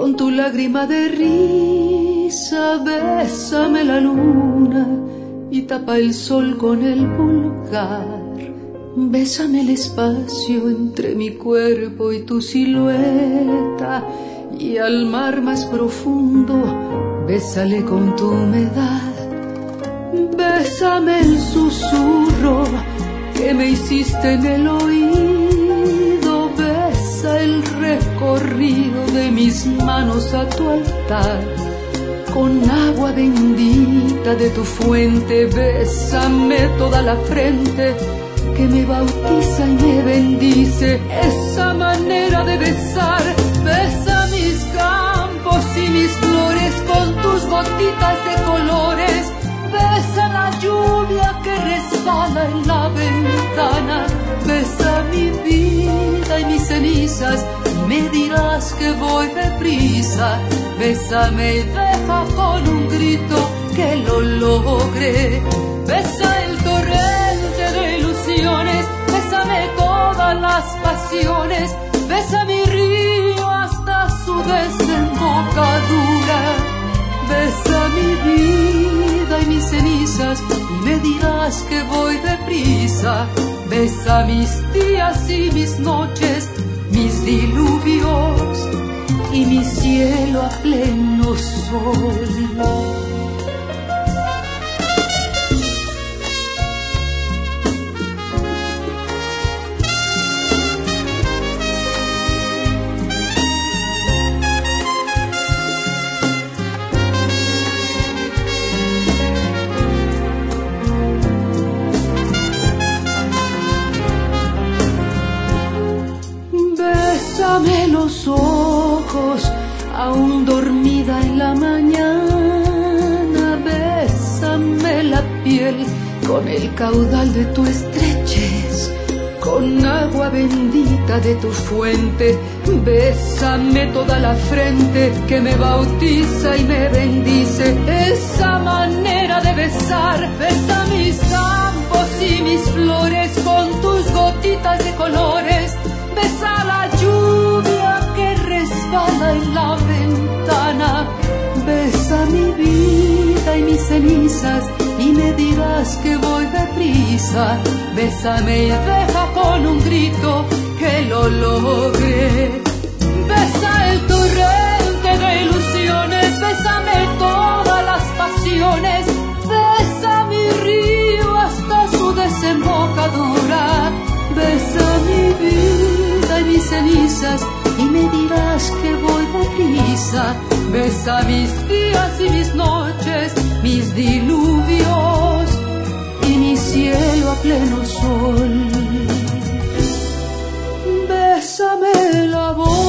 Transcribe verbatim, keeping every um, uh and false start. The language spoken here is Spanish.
con tu lágrima de risa, bésame la luna y tapa el sol con el pulgar. Bésame el espacio entre mi cuerpo y tu silueta, y al mar más profundo, bésale con tu humedad. Bésame el susurro que me hiciste en el oído, besa el recorrido de mis manos a tu altar. Con agua bendita de tu fuente, bésame toda la frente que me bautiza y me bendice. Esa manera de besar, besa mis campos y mis flores con tus gotitas de colores. Besa la lluvia que resbala en la ventana. Besa mi vida y mis cenizas y me dirás que voy deprisa. Bésame y deja con un grito que lo logré. Besa el torrente de ilusiones, bésame todas las pasiones. Besa mi río hasta su desembocadura. Besa mi vida y mis cenizas y me dirás que voy deprisa. Besa mis días y mis noches, mis diluvios y mi cielo a pleno sol. Bésame los ojos, aún dormida en la mañana. Bésame la piel con el caudal de tu estrechez, con agua bendita de tu fuente. Bésame toda la frente que me bautiza y me bendice. Esa manera de besar, besa mis campos y mis flores con tus gotitas de colores. Besa la lluvia que resbala en la ventana. Besa mi vida y mis cenizas y me dirás que voy deprisa. Bésame y deja con un grito que lo logré. Besa el torrente de ilusiones, bésame todas las pasiones. Besa mi río hasta su desembocadura. Besa mi vida y mis cenizas y me dirás que voy deprisa. Besa mis días y mis noches, mis diluvios y mi cielo a pleno sol. Bésame la voz